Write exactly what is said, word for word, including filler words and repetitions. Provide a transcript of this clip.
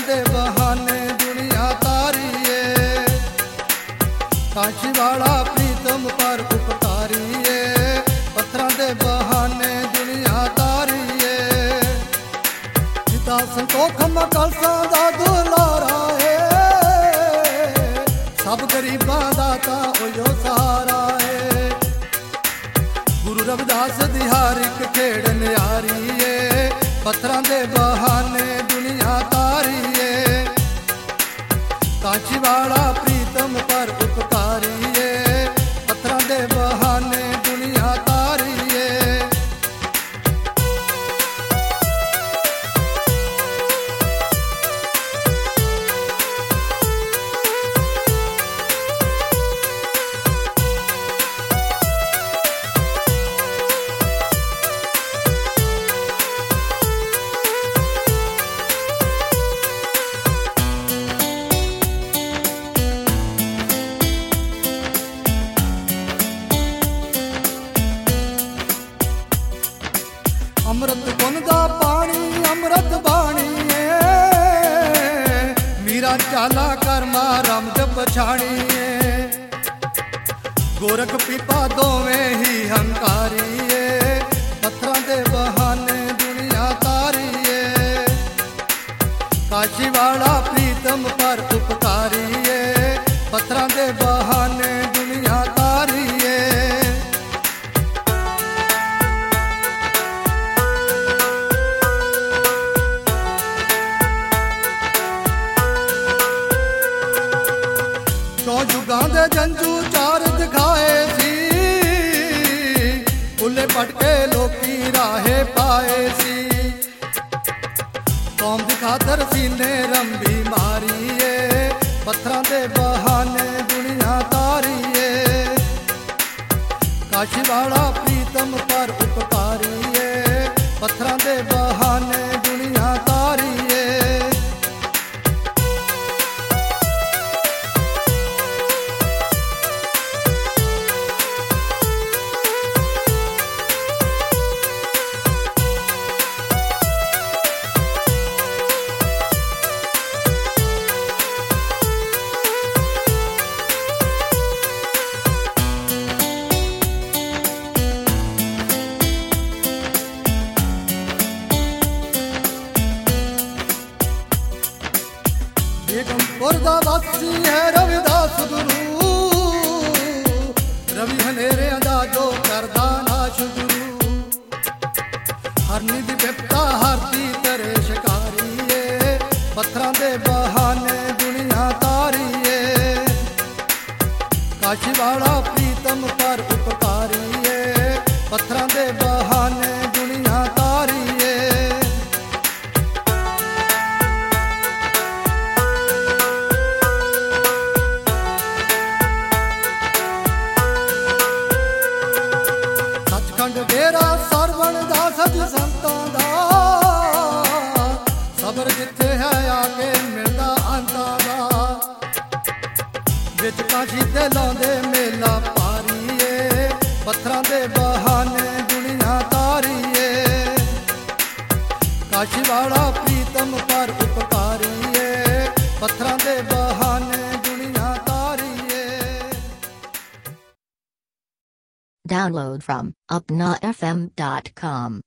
दे बहाने दुनिया तारीए, काशी वाला प्रीतम पर उपकारिए, पत्थरां दे बहाने दुनिया तारीए। पिता संतोख मकलसा दा दुलारा है, सब गरीबां दा तां ओयो सहारा है। गुरु रविदास दी हर इक खेड़ न्यारी है, पत्थरां दे बहाने दुनिया तारीए, काशी वाला प्रीतम पर उपकारिए, पत्थरां दे बहाने दुनिया तारीए। अमृत गुण दा पानी अमृत बाणी है, मीरा चाला कर्मा रम जप छाणी है। गोरख पीपा दोवें ही हंकारी है, पत्थरां दे बहाने दुनिया तारी है, काशी वाला प्रीतम पर उपकारी है, पत्थरां दे बहाने दुनिया तारी है। जुगां दे जंजू चार दिखाए सी, उल्ले पटके लोकी राहे पाए सी। कौम दी खातर सीने रंबी मारीए, पत्थरां दे बहाने दुनिया तारीए, काशी वाला प्रीतम पर उपकारिए, पत्थरां दे बहाने दुनिया तारीए। बेगमपुर दा वासी है रविदास गुरु, रवि हनेरियां दा जो करदा नाश गुरु। हरनी दी बिपता हरदी करे शिकारीए, पत्थरां दे बहाने दुनिया तारीए, काशी वाला प्रीतम पर उपकारिए, पत्थरां दे बहाने दुनिया तारीए। डेरा सरवण दा सज संतां दा, सबर जिथे है आके मिलदा अंतां दा। विच काशी ते लांदे मेला पारीए, पत्थरां दे बहाने दुनिया तारीए, काशी वाला प्रीतम पर उपकारिए, पत्थरां दे बहाने दुनिया तारीए। Download from upna f m dot com.